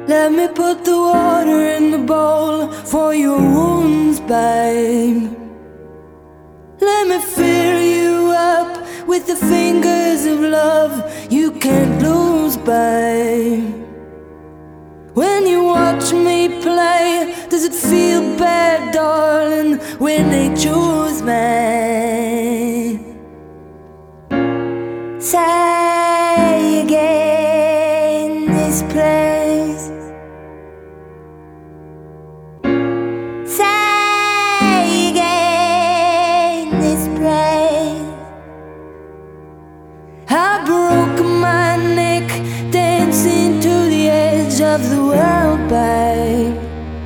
Let me put the water in the bowl for your wounds, babe. Let me fill you up with the fingers of love you can't lose, babe. When you watch me play, does it feel bad, darling, when they choose me? Say again this place. Say again this place. I broke my neck dancing to the edge of the world, babe.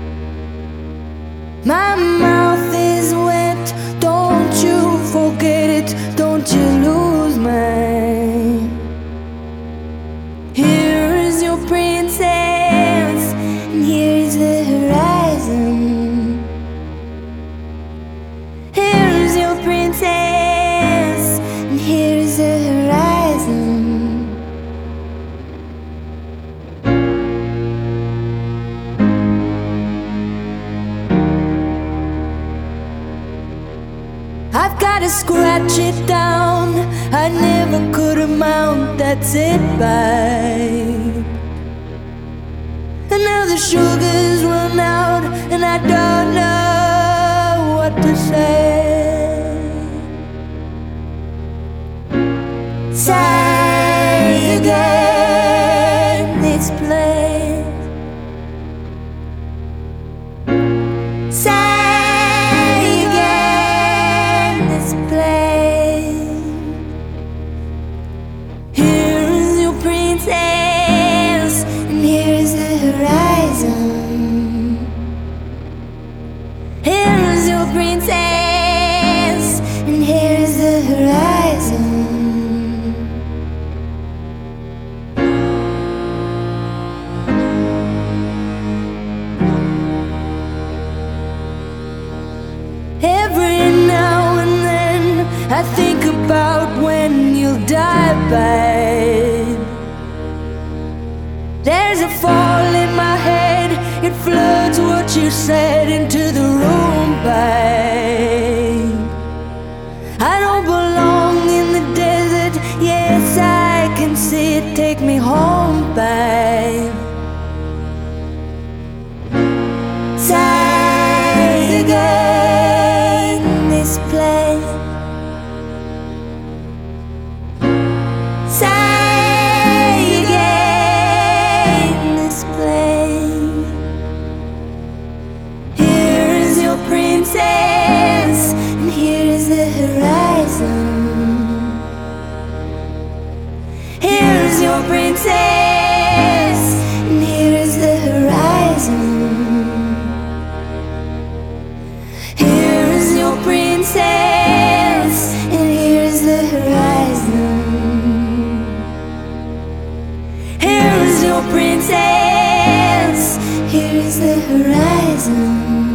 My mouth is wet, don't you forget it, don't you lose me. Here is your princess, and here is the horizon. Here is your princess, and here is the horizon. I've gotta scratch it down, I never could amount, that's it, babe. And now the sugar's run out, and I don't know what to say. Say again this place. Say princess, and here's the horizon. Every now and then I think about when you'll die, babe. There's a fall in my head, it floods what you said into the room, babe. I don't belong in the desert, yes I can see it, take me home, babe. Say again this place. Say princess, and here is the horizon. Here is your princess, and here is the horizon. Here is your princess, and here is the horizon. Here is your princess, here is the horizon.